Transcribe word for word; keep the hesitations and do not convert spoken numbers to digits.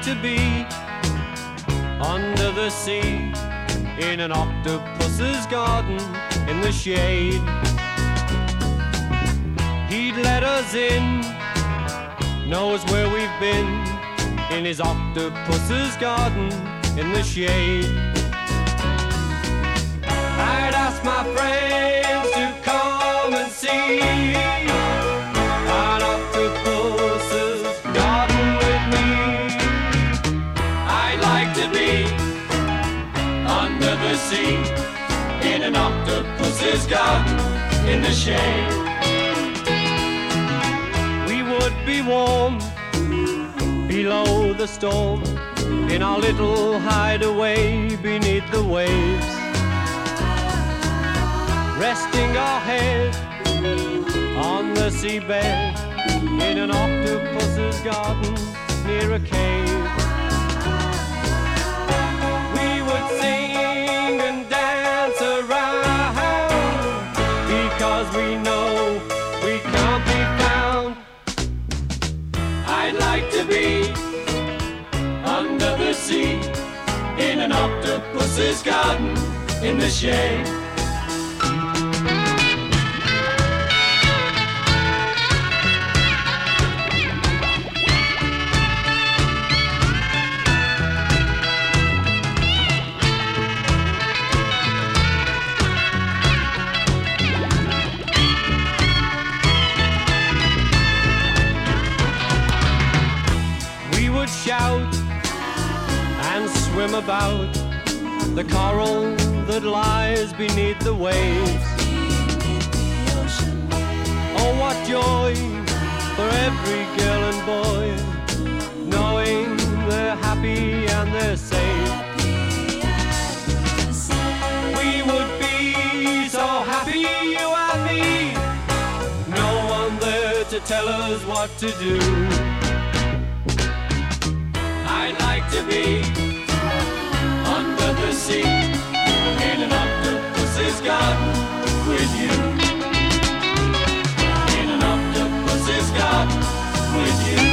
to be under the sea, in an octopus's garden, in the shade. He'd let us in, knows where we've been, in his octopus's garden, in the shade. I'd ask my friends to come and see an octopus's garden with me. I'd like to be under the sea, in an octopus's garden, in the shade. We would be warm below the storm, in our little hideaway beneath the waves, resting our head on the seabed, in an octopus's garden near a cave. We would sing and dance around, because we know we can't be found. I'd like to be under the sea, in an octopus's garden, in the shade. Shout and swim about the coral that lies beneath the waves. Oh, what joy for every girl and boy, knowing they're happy and they're safe. We would be so happy, you and me, no one there to tell us what to do. I'd like to be under the sea, in an octopus's garden with you. In an octopus's garden with you.